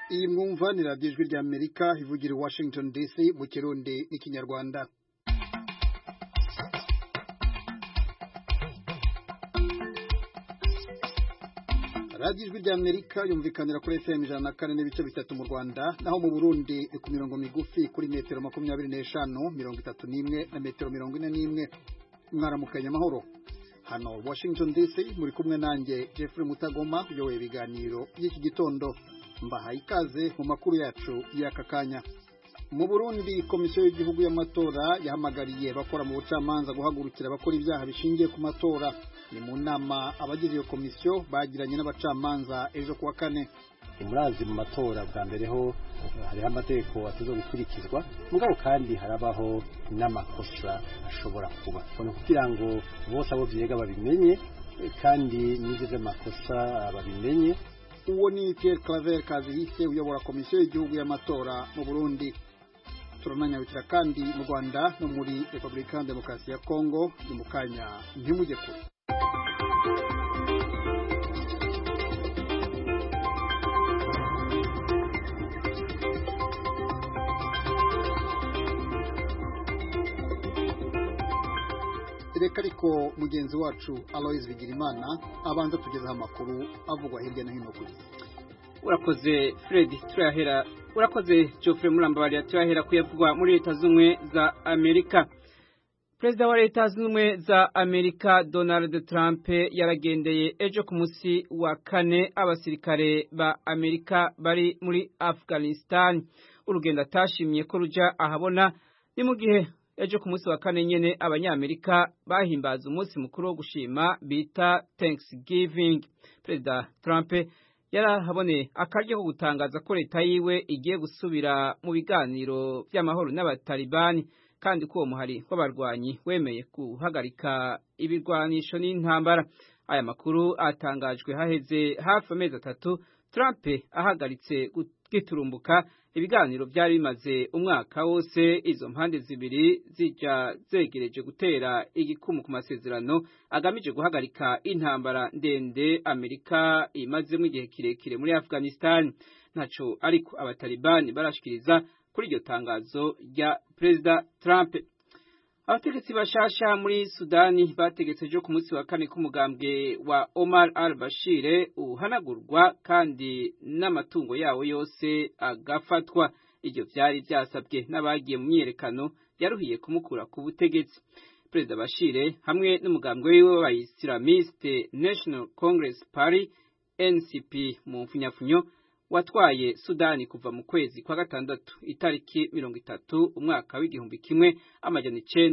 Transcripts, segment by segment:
Iyi mwumva ni radiyo ijwi rya Amerika ivugira i Washington DC mu Kirundi n'ikinyarwanda. Radiyo ijwi rya Amerika yumvikanira kuri FM 104.3 mu Rwanda, naho mu Burundi ku mirongo migufi kuri metero 25, 31 na metero 41. Mwaramukanye amahoro. Hano Washington DC muri kumwe nanjye Jeffrey Mutagoma yowe ibiganiro y'iki gitondo. Mbahaye ikaze mu makuru yacu y'aka kanya. Mu Burundi komisiyo y'igihugu y'amatora yahamagariye bakora mu bucamanza guhagurukira abakora ibyaha bishingiye ku matora. Ni mu nama abagize iyo komisiyo bagiranye n'abacamanza ejo kuwa kane. Murazi mu matora bwa mbere ho hari amategeko atazobikurikizwa, mugabo kandi harabaho n'amakosa ashobora kuba kugira ngo bose abo vyega babimenye kandi n'izo makosa babimenye. Uwo ni Pierre Claver Kazihise uyobora komisiyo y'igihugu y'amatora mu Burundi. Turananyarukira kandi mu Rwanda no muri Republika ya Demokarasi ya Kongo. Ni mu kanya ntimujye kure. Reka ariko mugenzi wacu Aloys Bigirimana abanza tugezaho amakuru avugwa hirya no hino kuri. Urakoze Fred, turahera. Urakoze Geoffrey Murambabari, turahera kuyavugwa muri Leta Zunze za Amerika. Perezida wa Leta Zunze za Amerika Donald Trump yaragendeye ejo ku munsi wa kane abasirikare ba Amerika bari muri Afghanistan. Urugendo atashimye ko ruja ahabona ni mu gihe ejo ku munsi wa kane nyene abanyamerika bahimbaza umunsi mukuru wo gushima bita Thanksgiving. Perezida Trump yarahabone akaryo ko gutangaza ko leta yiwe igiye gusubira mu biganiro by'amahoro n'abatalibani, kandi ko uwo muhari w'abarwanyi wemeye guhagarika ibirwanisho n'intambara. Aya makuru atangajwe haheze hafi amezi 3 Trump ahagaritse giturumbuka ibiganiro byari bimaze umwaka wose, izo mpande zibiri zija zegereje gutera igikumu ku masezerano agamije guhagarika intambara ndende Amerika imazemo igihe kirekire muri Afghanistan. Ntaco ariko abatalibani barashikiriza kuri iryo tangazo rya Perezida Trump. Abategetsi bashasha muri Sudani bategetse ejo ku munsi wa kane k'umugambwe wa Omar al-Bashir uhanagurwa kandi n'amatungo yawo yose agafatwa. Iryo vyari vyasabwe n'abagiye mu myerekano yaruhiye kumukura ku butegetsi. Perezida Bashir hamwe n'umugambwe wiwe w'Abayislamiste National Congress Party NCP mu mfunyafunyo watwaye Sudani kuva mu kwezi kwa gatandatu itariki 30 umwaka w'igihumbi kimwe amajana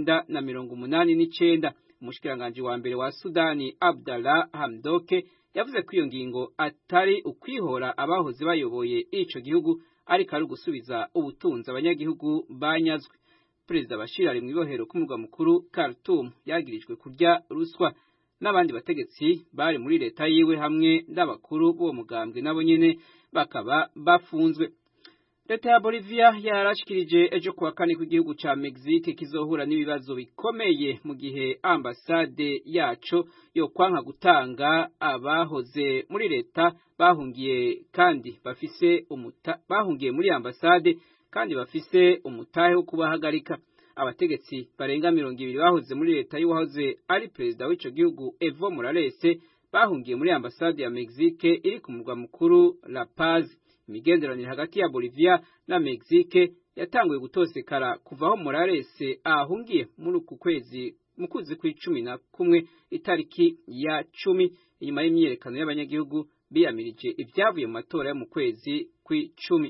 989. Umushikiranganje wa mbere wa Sudani Abdallah Hamdoke yavuze ko iyo ngingo atari ukwihora abahoze bayoboye ico gihugu, ariko ari gusubiza ubutunzi abanyagihugu banyazwe. Perezida Bashir ari mu ibohero ku murwa mukuru Khartoum yagirijwe kurya ruswa. N'abandi bategetsi bari muri leta yiwe hamwe n'abakuru b'uwo mugambwe nabo nyene bakaba bafunzwe. Leta ya Bolivia yarashikirije ejo kuwa kane ku gihugu ca Mexique kizohura n'ibibazo bikomeye mu gihe ambasade yaco yo kwanka gutanga abahoze muri leta bahungiye muri ambasade kandi bafise umutahe wo kubahagarika. Abategetsi barenga 200 bahoze muri leta y'uwahoze ari perezida w'ico gihugu Evo Morales bahungiye muri ambasade ya Mexique iri ku murwa mukuru La Paz. Imigenderanire hagati ya Bolivia na Mexique yatanguye gutosekara kuvaho Morales ahungiye muri uku kwezi mu kwezi kwa11 itariki ya 10 inyuma y'imyerekano y'abanyagihugu biyamirije ibyavuye mu matora yo mu kwezi kwa10.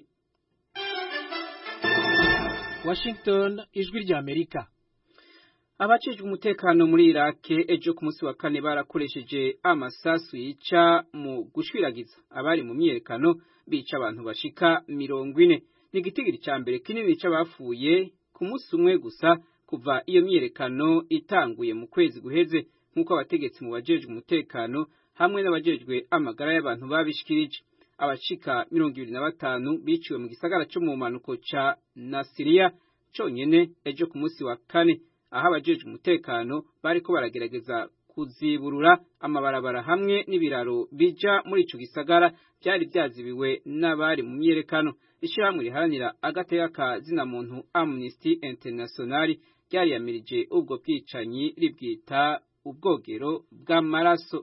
Washington, ijwi rya Amerika. Abacejwe umutekano muri Iraq ejo ku munsi wa kane barakoresheje amasasu yica mu gushwiragiza abari mu myerekano, bica abantu bashika 40. Ni gitigiri ca mbere kinini c'abafuye ku munsi umwe gusa kuva iyo myerekano itanguye mu kwezi guheze, nk'uko abategetsi mu bajejwe umutekano hamwe n'abajejwe amagara y'abantu babishikirije. Abashika 25 biciwe mu gisagara cyo mu manuko ca Nasiriya conyene ejo ku munsi wa kane, aho abajejwe umutekano bariko baragerageza kuziburura amabarabara hamwe n'ibiraro bija muri ico gisagara byari byazibiwe n'abari mu myerekano. Ishirahamwe riharanira agateka ka zina muntu Amnesty International ryariyamirije ubwo bwicanyi ribwita ubwogero bw'amaraso.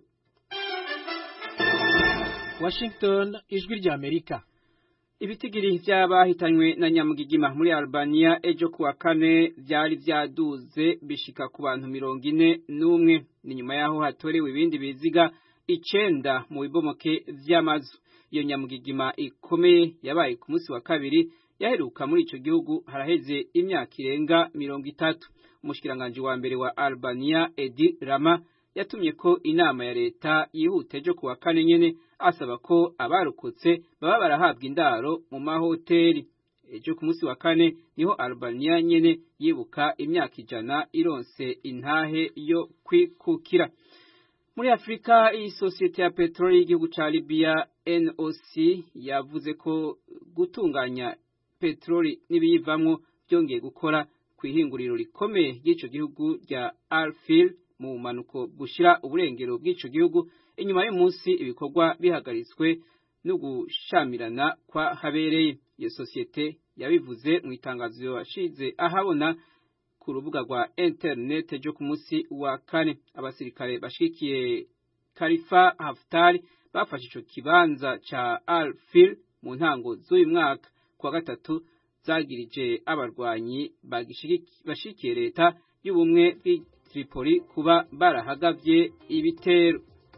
Washington, ijwi rya Amerika. Ibitigiri vy'abahitanywe na nyamugigima muri Albania ejo kuwa kane byari vyaduze bishika ku bantu 41 ni nyuma yaho hatorewe ibindi biziga 9 mu bibomoke vy'amazu. Iyo nyamugigima ikomeye yabaye ku munsi wa kabiri yaheruka muri ico gihugu haraheze imyaka irenga 30. Umushikiranganje wa mbere wa Albania Edi Rama yatumye ko inama ya leta yihute ejo kuwa kane nyene asaba ko abarokotse baba barahabwa indaro mu mahoteli. Ejo ku munsi wa kane niho Albania nyene yibuka imyaka 100 ironse intahe yo kwikukira. Muri Afrika, isosiyete ya petroli y'igihugu ca Libya NOC yavuze ko gutunganya petroli n'ibiyivamwo byongeye gukora kwihinguriro rikomeye ry'ico gihugu rya Alfil mu manuko bushira uburengero bw'ico gihugu inyuma y'umunsi ibikorwa bihagaritswe no gushamirana kwa habereye. Iyo sosiyete yabivuze mu itangazo yashize ahabona ku rubuga rwa internet ryo ku munsi wa kane. Abasirikare bashikiye Khalifa Haftar bafashe ico kibanza ca Al-Fil mu ntango z'uyu mwaka. Kwa gatatu zagirije abarwanyi bashikiye leta y'ubumwe bw'i Tripoli kuba barahagavye ibitero.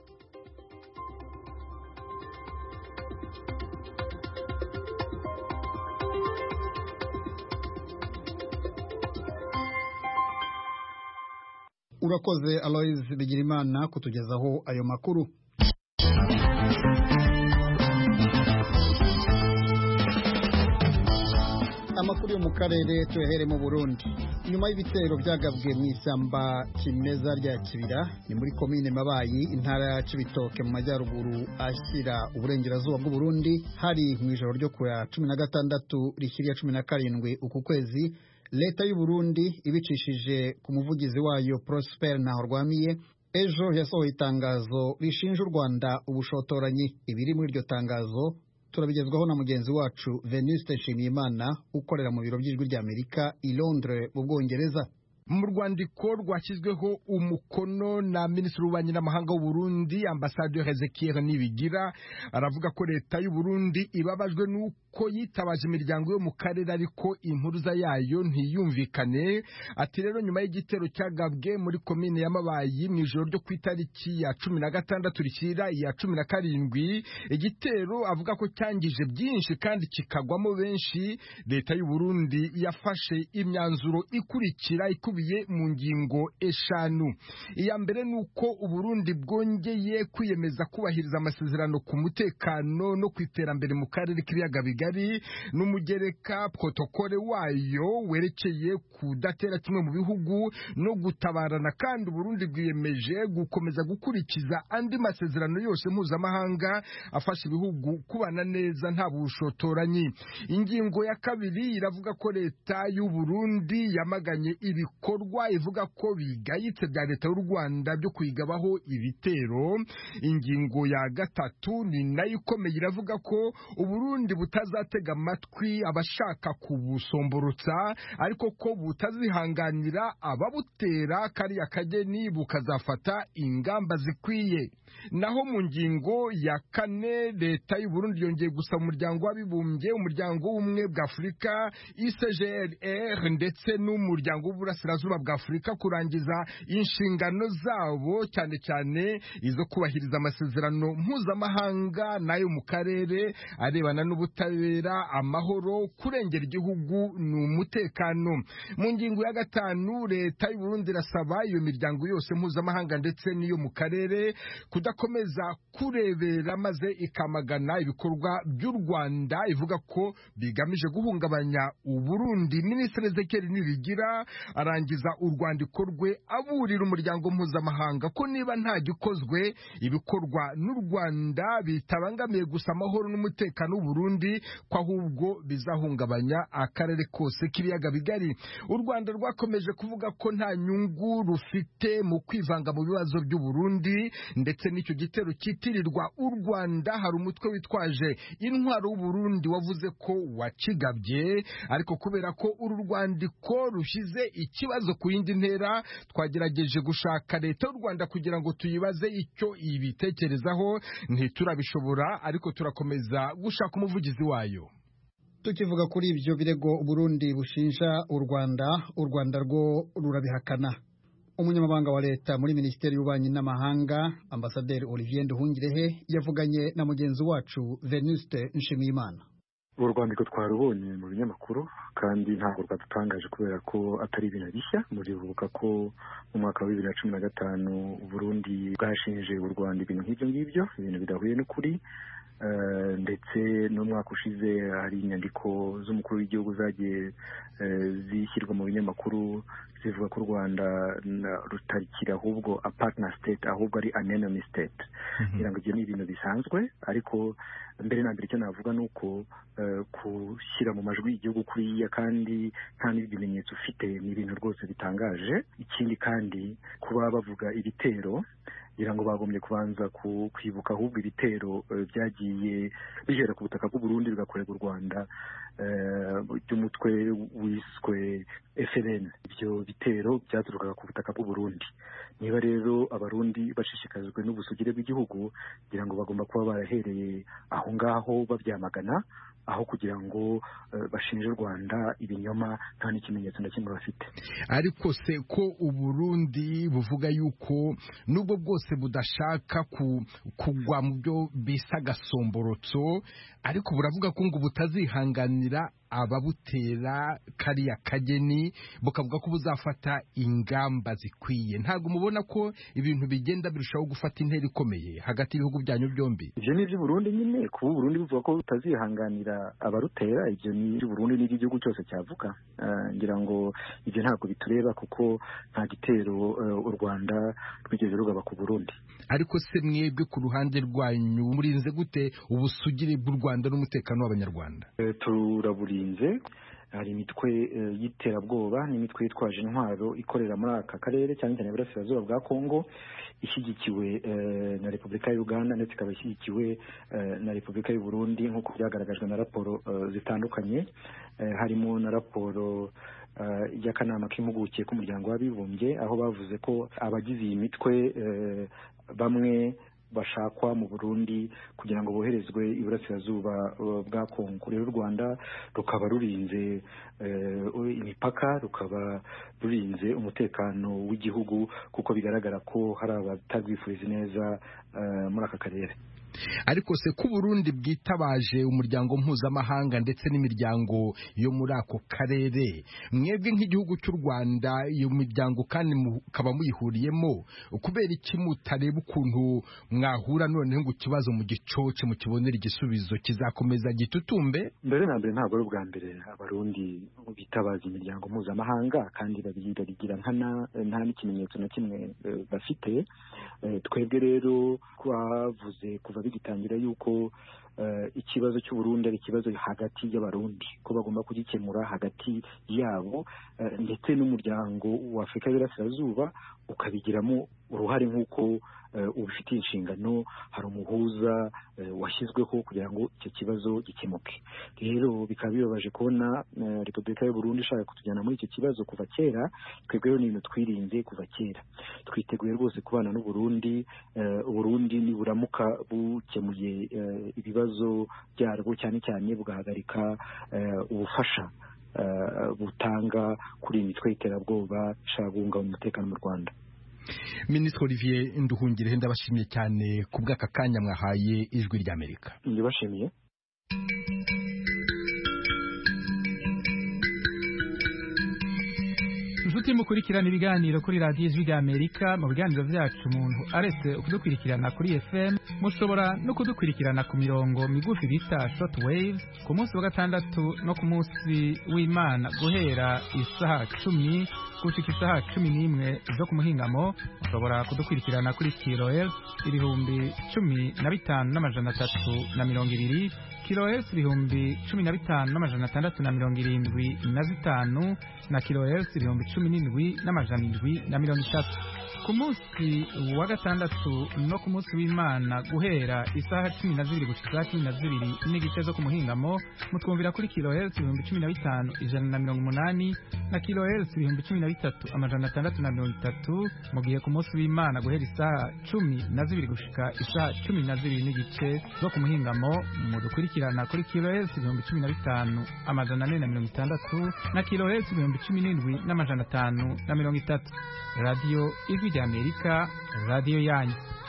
Urakoze Aloys Bigirimana kutugezaho ayo makuru. Amakuru yo mu karere tuhere mu Burundi. Nyuma y'ibitero byagabwe mu ishyamba kimeza rya Kibira ni muri komine Mabayi intara ya Cibitoke mu majyaruguru ashyira uburengerazuba bw'u Burundi hari mu ijoro ryo ku ya 16 rishyira 17 uku kwezi. Leta y'u Burundi ibicishije ku muvugizi wayo Prosper Ntahorwamiye ejo yasohoye itangazo rishinja u Rwanda ubushotoranyi. Ibiri muri iryo tangazo turabigezwaho na mugenzi wacu Venuste Nshimiyimana ukorera mu biro by'ijwi rya Amerika i Londres mu Bwongereza. Mu rwandiko rwashyizweho umukono na Minisitiri w'Ububanyi n'Amahanga w'u Burundi Ambassadeur Ezekiel Nibigira aravuga ko leta y'u Burundi ibabajwe nuko yitabaje imiryango yo mu karere ariko impuruza yayo ntiyumvikane. Ati rero nyuma y'igitero cyagabwe muri komine ya Mabayi mu ijoro ryo ku itariki ya 16 rishyira ya 17 igitero avuga ko cyangije byinshi kandi kikagwamo benshi, leta y'u Burundi yafashe imyanzuro ikurikira mu ngingo 5. Iya mbere nuko u Burundi bwongeye kwiyemeza kubahiriza amasezerano ku mutekano no kwiterambere mu karere k'ibiyaga bigari n'umugereka protokole wayo werekeye kudatera kimwe mu bihugu no gutabarana, kandi u Burundi bwiyemeje gukomeza gukurikiza andi masezerano yose mpuzamahanga afasha ibihugu kubana neza nta bushotoranyi. Ingingo ya kabiri iravuga ko leta y'u Burundi yamaganye ibikorwa ivuga ko bigayitse bya leta y'u Rwanda byo kwigabaho ibitero. Ingingo ya gatatu ni nayo ikomeye iravuga ko u Burundi butazatega amatwi abashaka kubusomborotsa ariko ko butazihanganira ababutera kariya kageni bukazafata ingamba zikwiye. Naho mu ngingo ya 4 leta y'u Burundi yongeye gusaba umuryango w'abibumbye, umuryango w'ubumwe bwa Afurika ICGLR ndetse n'umuryango w'uburasirazuba bwa Afurika kurangiza inshingano zabo cyane cyane izo kubahiriza amasezerano mpuzamahanga nayo mu karere arebana n'ubutabera, amahoro, kurengera igihugu n'umutekano. Mu ngingo ya 5 leta y'u Burundi irasaba iyo miryango yose mpuzamahanga ndetse n'iyo mu karere kudakomeza kurebera maze ikamagana ibikorwa by'u Rwanda ivuga ko bigamije guhungabanya u Burundi. Minisitiri Ezekiel Nibigira arangiza urwandiko rwe aburira umuryango mpuzamahanga ko niba nta gikozwe ibikorwa n'u Rwanda bitabangamiye gusa amahoro n'umutekano w'u Burundi ko ahubwo bizahungabanya akarere kose k'ibiyaga bigari. U Rwanda rwakomeje kuvuga ko nta nyungu rufite mu kwivanga mu bibazo by'u Burundi, ndetse n'icyo gitero kitirirwa u Rwanda. Hari umutwe witwaje intwaro w'u Burundi wavuze ko wakigabye, ariko kubera ko uru rwandiko rushyize ikibazo ku yindi ntera, twagerageje gushaka leta y'u Rwanda kugira ngo tuyibaze icyo ibitekerezaho, ntiturabishobora, ariko turakomeza gushaka umuvugizi wayo. Tukivuga kuri ibyo birego Burundi bushinja u Rwanda rwo rurabihakana. Umunyamabanga wa leta muri Minisiteri y'Ububanyi n'Amahanga, Ambasaderi Olivier Nduhungirehe, yavuganye na mugenzi wacu Venuste Nshimiyimana. Uru rwandiko twarubonye mu binyamakuru kandi ntabwo rwadutangaje kubera ko atari ibintu bishya. Muribuka ko mu mwaka wa 2015 Burundi bwashinje u Rwanda ibintu nk'ibyo ngibyo, ibintu bidahuye n'ukuri. Ndetse n'umwaka ushize hari inyandiko z'umukuru w'igihugu zagiye zishyirwa mu binyamakuru zivuga ko u Rwanda rutarikira ahubwo a partner state, ahubwo ari an enemy state. Kugira ngo ibyo ni ibintu bisanzwe, ariko mbere na mbere icyo navuga ni uko gushyira mu majwi igihugu kuriya kandi nta n'ibimenyetso ufite ni ibintu rwose bitangaje. Ikindi kandi kuba bavuga ibitero, kugira ngo bagombye kubanza kwibuka ahubwo ibitero byagiye bigera ku butaka bw'u Burundi bigakorerwa u Rwanda by'umutwe wiswe FLN. Ibyo bitero byaturukaga ku butaka bw'u Burundi. Niba rero abarundi bashishikajwe n'ubusugire bw'igihugu, kugira ngo bagomba kuba barahereye aho ngaho babyamagana, aho kugira ngo bashinje u Rwanda ibinyoma nta n'ikimenyetso na kimwe bafite. Ariko se ko u Burundi buvuga yuko nubwo bwose budashaka kugwa mu byo bisa gasomborotso, ariko buravuga ko ngo butazihanganira ababutera kariya kageni, bukavuga ko buzafata ingamba zikwiye. Ntabwo mubona ko ibintu bigenda birushaho gufata intera ikomeye hagati y'ibihugu byanyu byombi? Ibyo ni iby'u Burundi nyine, kuba u Burundi buvuga ko butazihanganira abarutera, ibyo ni iby'u Burundi n'igihugu cyose cyavuga. Ngira ngo ibyo ntabwo bitureba kuko nta gitero u Rwanda rwigeze rugaba ku Burundi. Ariko se mwebwe ku ruhande rwanyu murinze gute ubusugire bw'u Rwanda n'umutekano w'Abanyarwanda? Turaburinze. Hari imitwe y'iterabwoba n'imitwe yitwaje intwaro ikorera muri aka karere, cyane cyane Burasirazuba bwa Kongo, ishyigikiwe na Repubulika y'u Uganda ndetse ikaba ishyigikiwe na Repubulika y'u Burundi, nk'uko byagaragajwe na raporo zitandukanye, harimo na raporo y'akanama k'impuguke k'umuryango w'abibumbye, aho bavuze ko abagize iyi mitwe bamwe bashakwa mu Burundi kugira ngo boherezwe iburasirazuba bwa Kongo. Rero u Rwanda rukaba rurinze imipaka, rukaba rurinze umutekano w'igihugu, kuko bigaragara ko hari abatagwifuriza neza muri aka karere. Ariko se ku Burundi bwitabaje umuryango mpuzamahanga ndetse n'imiryango yo muri ako karere, mwebwe nk'igihugu cy'u Rwanda iyo miryango kandi mukaba muyihuriyemo, kubera iki mutareba ukuntu mwahura noneho ngo ikibazo mu gicoce mukibonera igisubizo kizakomeza gitutumbe? Mbere na mbere ntabwo ari ubwa mbere Abarundi bitabaza imiryango mpuzamahanga kandi babigira nta n'ikimenyetso na kimwe bafite. Twebwe rero twavuze kuva bigitangira yuko ikibazo cy'u Burundi ari ikibazo hagati y'Abarundi, ko bagomba kugikemura hagati yabo, ndetse n'umuryango wa Afurika y'Iburasirazuba ukabigiramo uruhare nk'uko ubifitiye inshingano. Hari umuhuza washyizweho kugira ngo icyo kibazo gikemuke. Rero bikaba bibabaje kubona Repubulika y'u Burundi ishaka kutujyana muri icyo kibazo kuva kera. Twebwe rero ni ibintu twirinze kuva kera. Twiteguye rwose kubana n'u Burundi. Uburundi niburamuka bukemuye ibibazo byarwo, cyane cyane bugahagarika ubufasha butanga kuri iyi mitwe y'iterabwoba ishaka guhungabanya umutekano mu Rwanda. Minisitiri Olivier Nduhungirehe, ndabashimiye cyane ku bw'aka kanya mwahaye Ijwi ry'Amerika. Ndibashimiye. Inshuti mukurikirana ibiganiro kuri radiyo Ijwi ry'Amerika, mu biganiro byacu umuntu aretse kudukurikirana kuri FM, mushobora no kudukurikirana ku mirongo migufi bita short wave ku munsi wa gatandatu no ku munsi w'Imana guhera isaha 10 gushika isaha 11 zo ku muhingamo. Mushobora kudukurikirana kuri kilohertz 15320 kilohertz ibihumbi 15,675 na kilohertz ibihumbi 17,730 ku munsi wa gatandatu no ku munsi w'Imana guhera isaha 12 gushika 12 n'igice zo ku muhingamo mutwumvira kuri kilohertz ibihumbi 15,180 na kilohertz ibihumbi 13,630 mu gihe ku munsi w'Imana guhera isaha 12 gushika isaha 12 n'igice zo ku muhingamo mudukurikirana kuri kilohertz ibihumbi 15,460 na kilohertz ibihumbi 17,530. Radio Ijwi ry'Amerika, radio yanyu.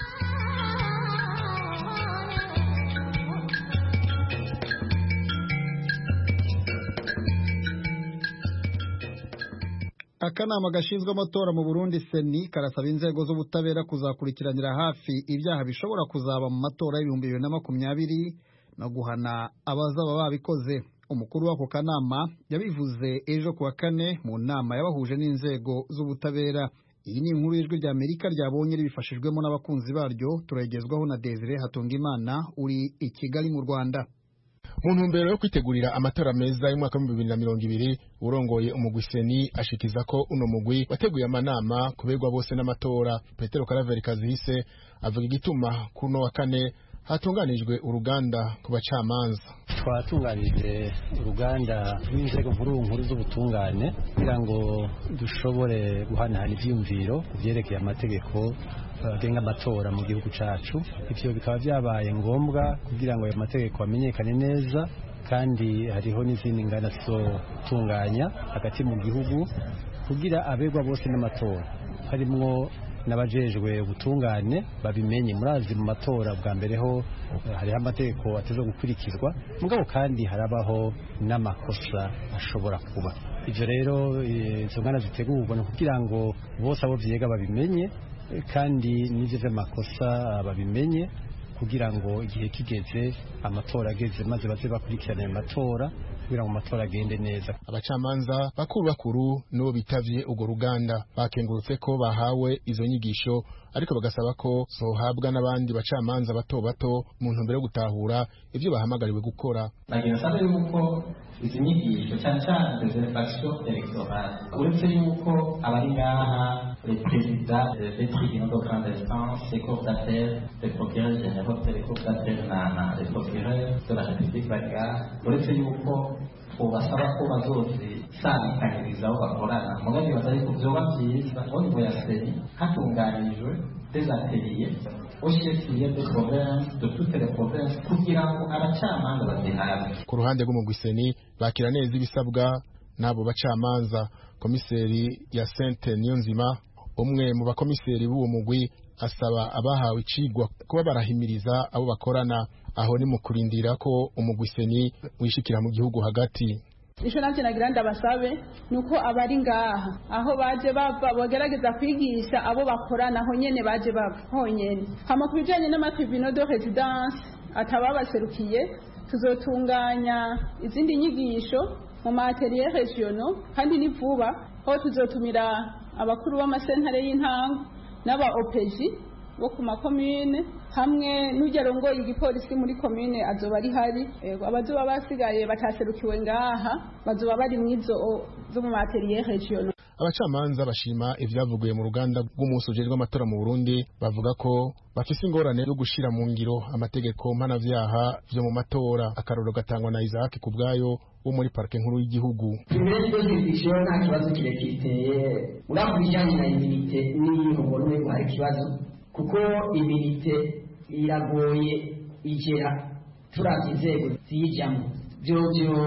Akanama gashinzwe amatora mu Burundi seni karasaba inzego z'ubutabera kuzakurikiranira hafi ibyaha bishobora kuzaba mu matora y'ibihumbi 2020 no guhana abazaba babikoze. Umukuru w'ako kanama yabivuze ejo kuwa kane mu nama yabahuje n'inzego z'ubutabera. Iyi ni inkuru y'Ijwi ry'Amerika ryabonye ribifashijwemo n'abakunzi baryo, turagezwaho na Desire Hatungimana uri i Kigali mu Rwanda. Mu ntumbero yo kwitegurira amatora meza y'umwaka wa 2020 urongoye umugwi seni ashikiza ko uno mugwi wateguye amanama kuberwa bose n'amatora. Petero Karaveri Kazihise avuga igituma kuno wa kane hatunganijwe uruganda ku bacamanza. Twatunganije uruganda rw'inzego nkuru z'ubutungane kugira ngo dushobore guhanahana ivyumviro kuvyerekeye amategeko agenga amatora mu gihugu cacu. Ivyo bikaba vyabaye ngombwa kugira ngo ayo mategeko amenyekane neza, kandi hariho n'izindi ngana zizotunganya hagati mu gihugu kugira aberwa bose n'amatora, harimwo n'abajejwe ubutungane babimenye. Murazi mu matora bwa mbere ho hariho amategeko ateze gukurikizwa, mugabo kandi harabaho n'amakosa ashobora kuba. Ivyo rero izo ngana zitegurwa kugira ngo bose abo vyega babimenye, kandi n'ivyo vy'amakosa babimenye kugira ngo igihe kigeze amatora ageze maze baze bakurikirana ayo matora kugira ngo amatora agende neza. Abacamanza bakuru n'uwo bitavye urwo ruganda bakengurutse ko bahawe izo nyigisho, ariko bagasaba ko zohabwa n'abandi bacamanza bato mu ntumbero yo gutahura ivyo bahamagariwe gukora. Bagira sabe yuko izi nyigisho cyane cyane reservation electorale uretse yuko abari ngaha les présidents des tribunaux de grande instance, les cours d'appel, les procureurs généraux, les cours d'appel les procureurs de la République bagira uretse yuko ubasaba ko bazozisangikaniriza aho bakorana. Mugabe bazari ku vyoba vyiza au niveau ya seni hatunganijwe des ateliers au chef-lieu de province de toutes les provinces kugira ngo abacamanza bazihabwe. Ku ruhande rw'umugwi seni bakira neza ibisabwa n'abo bacamanza. Komiseri ya Sente Niyonzima, umwe mu bakomiseri b'uwo mugwi, asaba abahawe icigwa kuba barahimiriza abo bakorana, aho ni mu kurindira ko umugwi seni wishikira mu gihugu hagati. Isho navyo nagira ndabasabe nuko abari ngaha aho baje bava bagerageza kwigisha abo bakorana aho nyene baje bava honyene. Hama kubijanye n'amatribunaux de résidence atababaserukiye, tuzotunganya izindi nyigisho mu matériel régionaux, kandi ni vuba aho tuzotumira abakuru b'amasentare y'intango n'aba OPG bo ku makomine hamwe n'ugerongoye igipolisi muri komine azoba ari hari. Abazoba basigaye bataserukiwe ngaha bazoba bari mwizo zo mu matériel régionaux. Abacamanza bashima ivyavuguye mu ruganda rw'umunsi ujejwe amatora mu Burundi, bavuga ko bafise ingorane yo gushira mu ngiro amategeko mpanavyaha vyo mu matora. Akarorero gatangwa na Isaac Kubwayo wo muri parke nkuru y'igihugu. Imbere y'ibyo nta kibazo kirekiteye urakubijanye na iminite n'iyihombo n'uko hari kibazo, kuko iminite iragoye igera turavye inzego zijamwo byo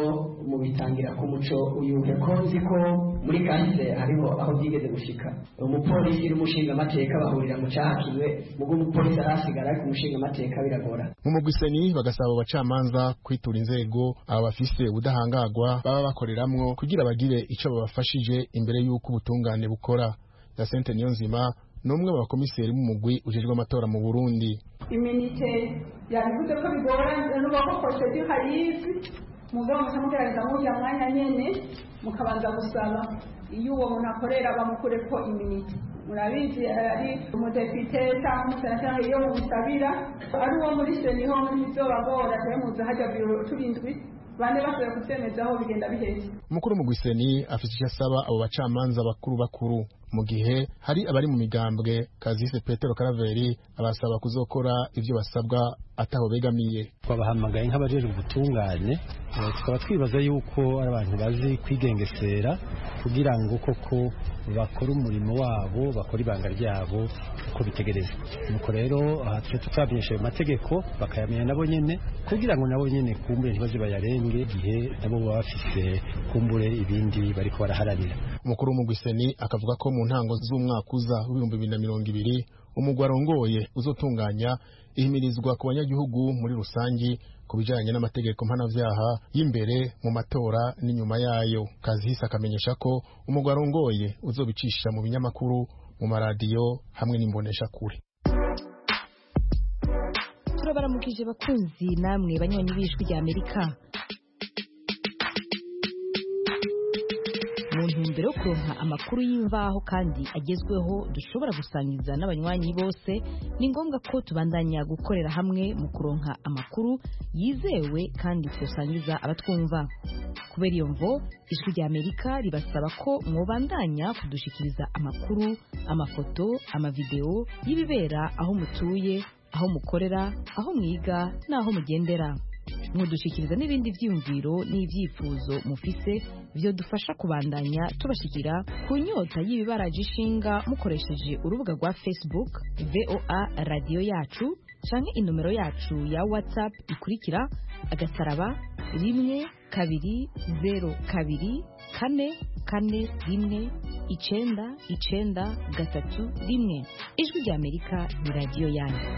mu bitangira ku muco uyuhe ko nzi ko muri kanise hariho aho byigeze gushika umupolisi n'umushinga amateka bahurira mu cyahakiwe mugo umupolisi arasigara ariko umushinga amateka biragora. Mu mugwiseni bagasaba abacamanza kwitura inzego aba bafise ubudahangagwa baba bakoreramwo kugira bagire ico babafashije imbere y'uko ubutungane bukora. Yasente Niyonzima n'umwe mu bakomiseri b'umugwi ujejwe amatora mu Burundi. Iminite yabivuze ko bigoranye n'ubako procedure hayizi mugabo mukamugerageza mujya mwanya nyene mukabanza gusaba iyo uwo muntu akorera bamukure ko iminite murabizi ari umudepite cyangwa umusenateri iyo mubisabira ari uwo muri seniho ntibizobagora cyangwa muza hajya biro turindwi bane bashobora kutwemezaho bigenda biheze. Umukuru mu Gwiseni afite icyo asaba abo bacamanza bakuru mu gihe hari abari mu migambwe Kazise Petero Karaveri abasaba kuzokora ivyo basabwa ataho begamiye. Twabahamagaye nk'abajejwe ubutungane tukaba twibaza yuko ari abantu bazi kwigengesera kugira ngo koko bakora umurimo wabo bakora ibanga ryabo uko bitegereza. Nuko rero tutamenyesha ayo mategeko bakayamenya nabo nyene kugira ngo nabo nyene kumbure ntibaze bayarenge igihe nabo baba bafise kumbure ibindi bariko baraharanira. Umukuru mu Gwiseni akavuga ko mu ntango z'umwaka uza w'2020 umugwi arongoye uzotunganya ihimirizwa ku banyagihugu muri rusangi ku bijanye n'amategeko mpanavyaha y'imbere mu matora n'inyuma yayo. Kazihise akamenyesha ko umugwi arongoye uzobicisha mu binyamakuru mu maradiyo hamwe n'imbonesha kure. Turabaramukije bakunzi namwe banywanyi b'Ijwi rya Amerika. Mu ntumbero yo kuronka amakuru y'imvaho kandi agezweho dushobora gusangiza n'abanywanyi bose, ni ngombwa ko tubandanya gukorera hamwe mu kuronka amakuru yizewe kandi twosangiza abatwumva. Kubera iyo mvo, Ijwi rya Amerika ribasaba ko mwobandanya kudushikiriza amakuru, amafoto, amavideo y'ibibera aho mutuye, aho mukorera, aho mwiga n'aho mugendera. Mudushikiriza n'ibindi vyiyumviro n'ivyifuzo mufise byo dufasha kubandanya tubashikira ku nyota y'ibibaraje ishinga mukoresheje urubuga rwa Facebook VOA Radio Yacu canke inomero yacu ya WhatsApp ikurikira *120 2 0 2 4 4 1 9 3 1. Ijwi rya Amerika ni radio yanyu.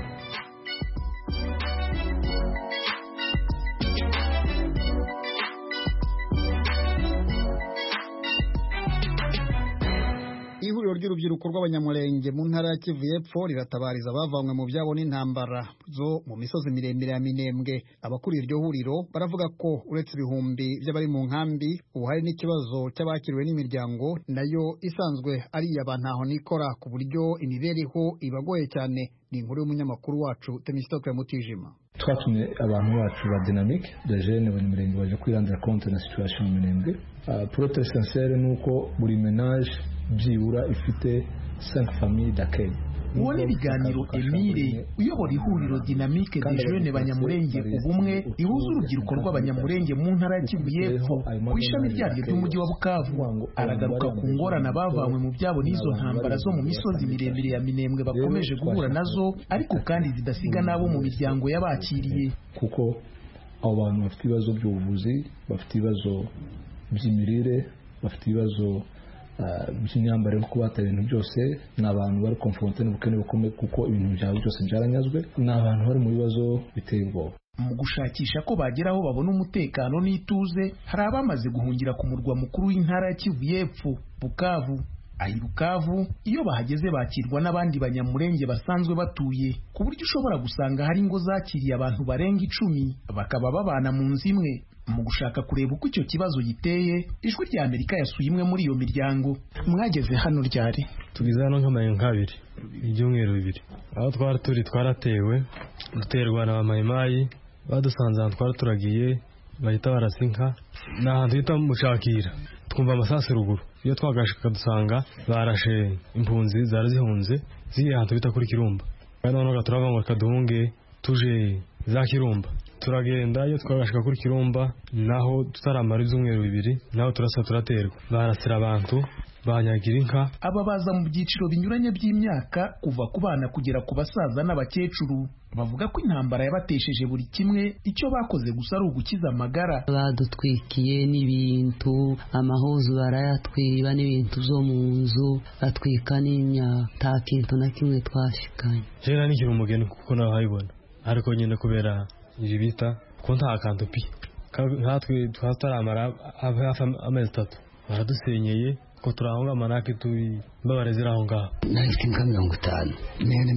Ihuriro ry'urubyiruko rw'abanyamurenge mu ntara ya Kivu y'Epfo riratabariza abavanywe mu byabo n'intambara zo mu misozi miremire ya Minembwe. Abakuriye iryo huriro baravuga ko uretse ibihumbi by'abari mu nkambi ubu hari n'ikibazo cy'abakiriwe n'imiryango nayo isanzwe ari iy'abantaho nikora ku buryo imibereho ibagoye cyane. Ni inkuru y'umunyamakuru wacu Temistokle Mutijima. Twatumye abantu bacu ba Dynamique de Jeune Abanyamurenge baje kwirandira compte na situation mu Minembwe. Pour être sincère nuko buri ménage byibura ifite 5 familles d'accueil. Uwo ni ibiganiro Emile uyobora ihuriro Dynamique de Jeune Banyamurenge ubumwe ihuza urubyiruko rw'abanyamurenge mu ntara ya Kivu y'Epfo ku ishami ryaryo ry'umujyi wa Bukavu. Aragaruka ku ngorane bavanywe mu byabo n'izo ntambara zo mu misozi miremire ya Minembwe bakomeje guhura nazo, ariko kandi zidasiga nabo mu miryango y'abakiriye. Kuko abo bantu bafite ibibazo by'ubuvuzi, bafite ibibazo by'imirire, bafite ibibazo by'imyambaro no kubata ibintu byose, n'abantu bari confronté n'ubukene bukomeye kuko ibintu byabo byose byaranyazwe, n'abantu bari mu bibazo biteye ubwoba. Mu gushakisha ko bageraho babona umutekano n'ituze, hari abamaze guhungira ku murwa mukuru w'intara ya Kivu y'Epfo Bukavu. Ahi Bukavu iyo bahageze bakirwa n'abandi banyamurenge basanzwe batuye, ku buryo ushobora gusanga hari ingo zakiriye abantu barenga 10 bakaba babana mu nzu imwe. Mu gushaka kureba uko icyo kibazo giteye, Ijwi rya Amerika yasuye imwe muri iyo miryango. Mwageze hano ryari? Tugize hano nk'amayenga 2 ibyumweru 2. Aho twaratewe duterwa na bamayimayi badusanze ahantu turagiye bahita barasinka n'ahantu hita mushakira, twumva amasasu ruguru. Iyo twagashika dusanga barashe impunzi zari zihunze ziri ahantu bita kuri Kirumba, kandi noneho turava ngo kaduhunge tuje za Kirumba. Turagenda iyo twagashika kuri Kirumba naho tutaramara ibyumweru 2 naho turasa turaterwa, barasira abantu banyagira inka. Aba baza mu byiciro binyuranye by'imyaka kuva ku bana kugera ku basaza n'abakecuru. Bavuga ko intambara yabatesheje buri kimwe, icyo bakoze gusa ari ugukiza amagara. Badutwikiye n'ibintu, amahuzu barayatwiba n'ibintu zo mu nzu, batwika n'imyaka, nta kintu na kimwe twashikanye. Jena nikiri umugeni kuko naho hayibona, ariko nyine kubera iri bita ko nta kantu pi nkatwe twataramara hafi amezi 3 baradusenyeye ko turahonga manake turi babarezera aho ngaho. Nahise nka 50 nene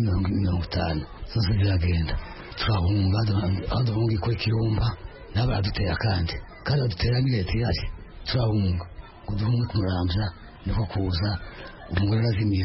50 zose biragenda turahunga aduhunga kuri Kirumba n'abadutera kandi badutera mileti yaje turahunga kuduhunga kumuramza niko kuza umugore arazimira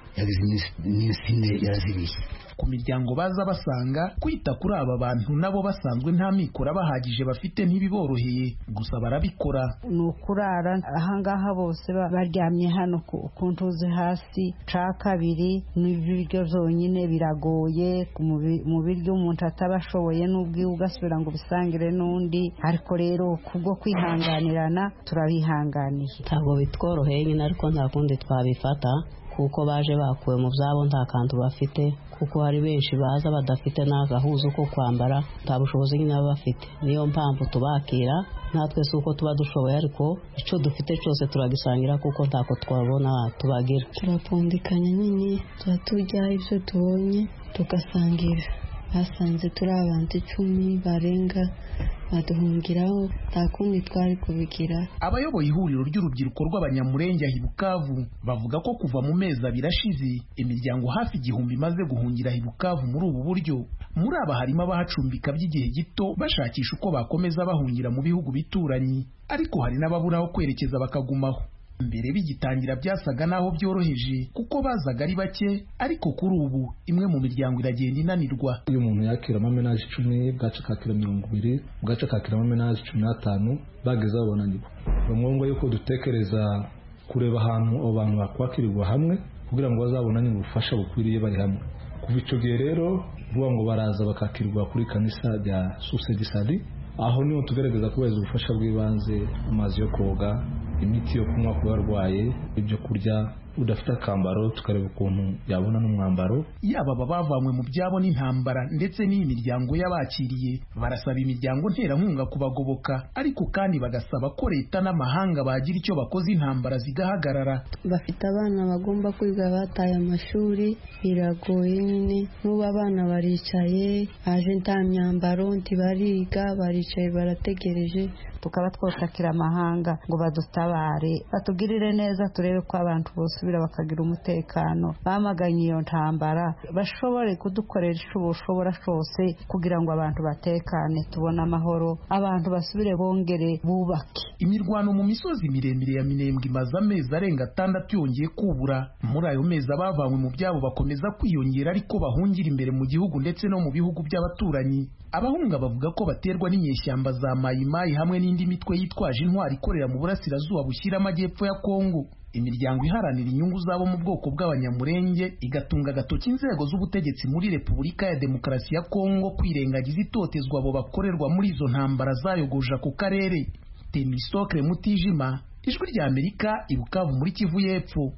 yagize iminsi ine yaraziriye. Ku miryango baza basanga kwita kuri aba bantu nabo basanzwe nta mikoro bahagije bafite ntibiboroheye, gusa barabikora. Ni ukurara ahangaha bose baryamye hano ku ntuzi hasi ca kabiri, n'ibiryo zonyine biragoye mu biryo umuntu atabashoboye n'ubwiwe ugasubira ngo bisangire n'undi, ariko rero kubwo kwihanganirana turabihanganiye. Ntabwo bitworoheye nyine, ariko nta kundi twabifata kuko baje bakuwe mu byabo nta kantu bafite, kuko hari benshi baza badafite n'agahuzu ko kwambara, nta bushobozi nyine baba bafite. Niyo mpamvu tubakira, natwe si uko tuba dushoboye, ariko icyo dufite cyose turagisangira kuko ntako twabona tubagira. Turapfundikanya nyine, tuba turya ibyo tubonye tugasangira. Basanze turi abantu 10 barenga baduhungiraho, nta kundi twari kubigira. Abayoboye ihuriro ry'urubyiruko rw'Abanyamurenge i Bukavu bavuga ko kuva mu mezi 2 ashize imiryango hafi 1000 imaze guhungira i Bukavu muri ubu buryo. Muri aba harimo abahacumbika by'igihe gito bashakisha uko bakomeza bahungira mu bihugu bituranyi, ariko hari n'ababura aho kwerekeza bakagumaho. Mbere bigitangira byasaga naho byoroheje kuko bazaga ari bake, ariko kuri ubu imwe mu miryango iragenda inanirwa. Iyo umuntu yakira amamenaje 10 bwaca kakira 20 bwaca kakira amamenaje 15 bageze babonanirwa. Ni ngombwa yuko dutekereza kureba ahantu abo bantu bakwakirirwa hamwe kugira ngo bazabonane ubufasha bukwiriye bari hamwe. Kuva icyo gihe rero ruwa ngo baraza bakakirwa kuri kanisa rya Susedisadi, aho niho tugerageza kubeza ubufasha bw'ibanze, amazi yo koga, imiti yo kunywa ku barwaye, ibyo kurya, udafite akambaro tukareba ukuntu yabona n'umwambaro. Yaba bavanywe mu byabo n'intambara ndetse n'iyi miryango y'abakiriye barasaba imiryango nterankunga kubagoboka, ariko kandi bagasaba ko leta n'amahanga bagira icyo bakoze intambara zigahagarara. Bafite abana bagomba kwiga bataye amashuri, biragoye nyine. N'ubu abana baricaye, aje nta myambaro, ntibariga, baricaye barategereje. Tukaba twotakira amahanga ngo badutabare, batugirire neza, turebe ko abantu bosubira bakagira umutekano, bamaganye iyo ntambara, bashobore kudukorera icyo bushobora cyose kugira ngo abantu batekane, tubone amahoro, abantu basubire bongere bubake. Imirwano mu misozi miremire ya Minembwe imaze amezi arenga 6 yongeye kubura. Muri ayo mezi abavanywe mu byabo bakomeza kwiyongera, ariko bahungira imbere mu gihugu ndetse no mu bihugu by'abaturanyi. Abahunga bavuga ko baterwa n'inyeshyamba za Mayimayi hamwe n'indi mitwe yitwaje intwari ikorera mu burasirazuba bushyira amajyepfo ya Kongo. Imiryango iharanira inyungu zabo mu bwoko bw'Abanyamurenge igatunga agatoki inzego z'ubutegetsi muri Repubulika ya Demokarasi ya Kongo kwirengagiza itotezwa abo bakorerwa muri izo ntambara zayogoje ku karere. Temistokle Mutijima, Ijwi rya Amerika, i Bukavu muri Kivu y'Epfo.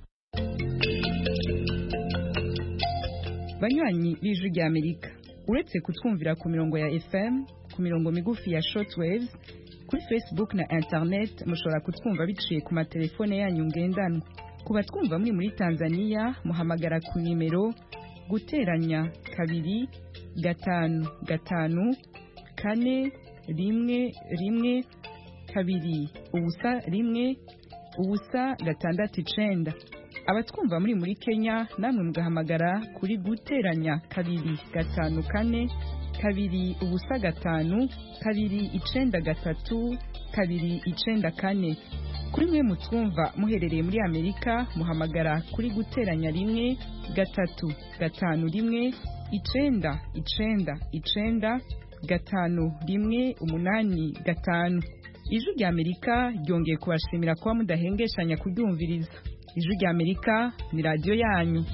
Banywanyi b'Ijwi rya Amerika, uretse kutwumvira ku mirongo ya FM, ku mirongo migufi ya shortwaves, kuri Facebook na internet mushobora kutwumva biciye ku matelefone yanyu ngendanwa. Ku batwumva muri Tanzania muhamagara ku nimero guteranya 2 5 5 4 1 1 2 ubusa 1 ubusa 6 abatwumva muri Kenya namwe mugahamagara kuri guteranya 2 5 4 2 ubusa 5 2 9 3 2 9 kuri mwe mutwumva muherereye muri Amerika muhamagara kuri guteranya 1 3 5 1 9 9 5 1 8 5. Ijwi rya Amerika ryongeye kubashimira kuba mudahengeshanya kuryumviriza. Ijwi rya Amerika ni radio yanyu.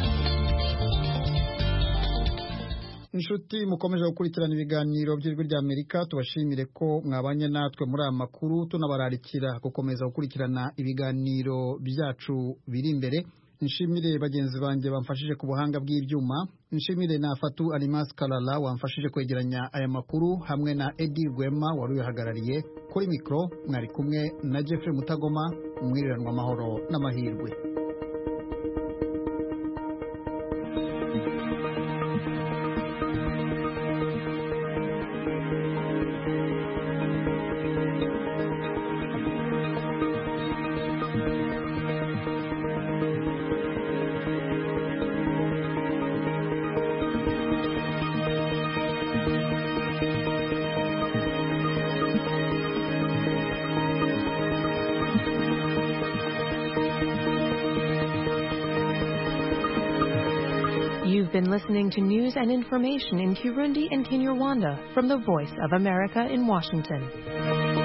Inshuti mukomeje gukurikirana ibiganiro by'Ijwi rya Amerika, tubashimire ko mwabanye natwe muri aya makuru, tunabararikira gukomeza gukurikirana ibiganiro byacu biri imbere. Nshimire bagenzi banjye bamfashije ku buhanga bw'ibyuma, nshimire na Fatu Alimas Kalala wamfashije kwegeranya aya makuru, hamwe na Eddie Rwema wari uyahagarariye. Kuri mikro mwari kumwe na Jeffrey Mutagoma. Mwiriranwa amahoro n'amahirwe. been listening to news and information in Kirundi and Kinyarwanda from the Voice of America in Washington.